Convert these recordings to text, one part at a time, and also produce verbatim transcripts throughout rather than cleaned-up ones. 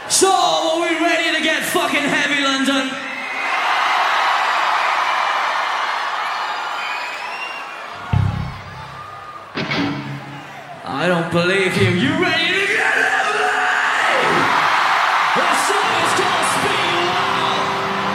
So, are we ready to get fucking heavy, London? I don't believe you. You ready to get heavy? The song is called Speed Wild.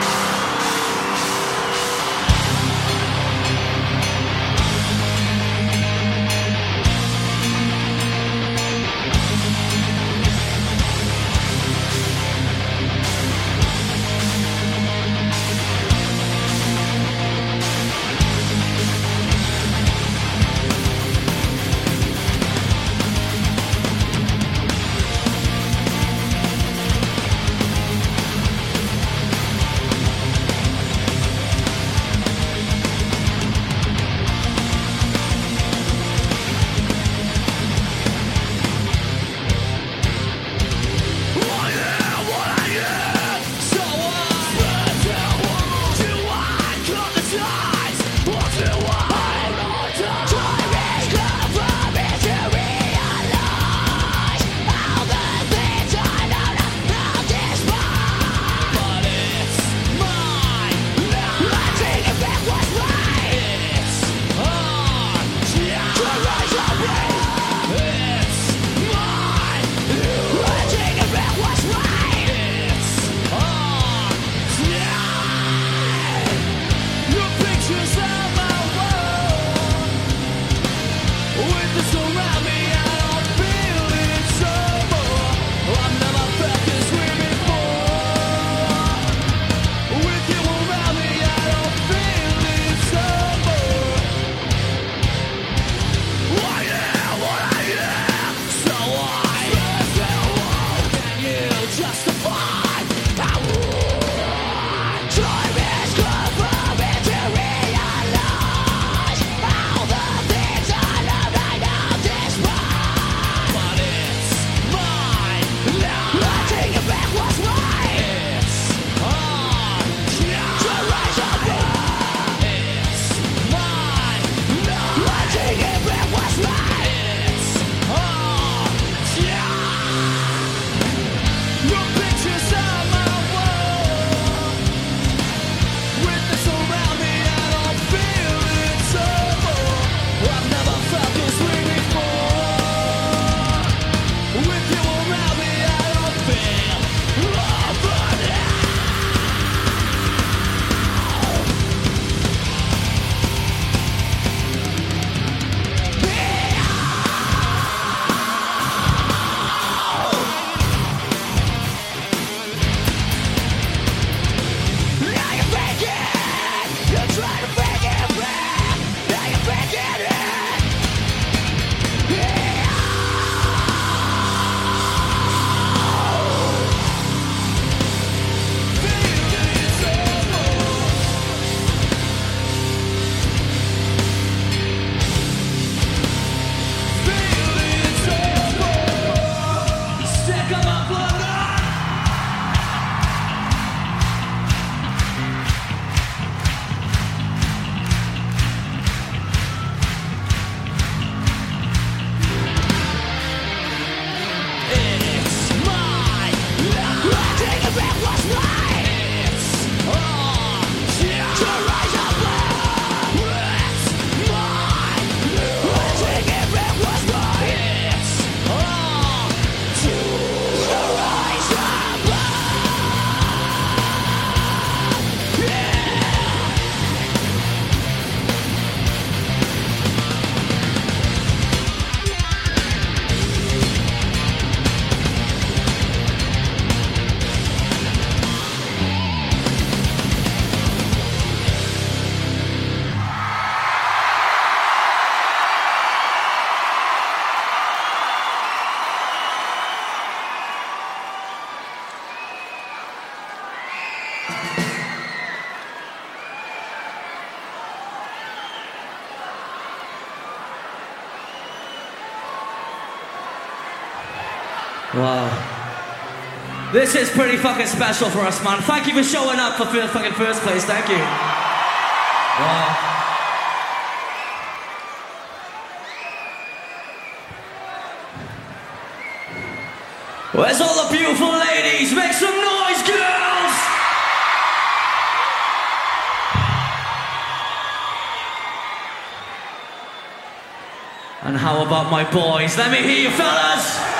Wow. This is pretty fucking special for us, man. Thank you for showing up for the fucking first place. Thank you. Wow. Where's all the beautiful ladies? ladies, make some noise, girls! And how about my boys? Let me hear you, fellas!